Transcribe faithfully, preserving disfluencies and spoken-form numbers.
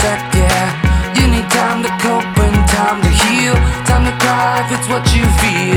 upset, yeah. You need time to cope and time to heal, time to cry if it's what you feel.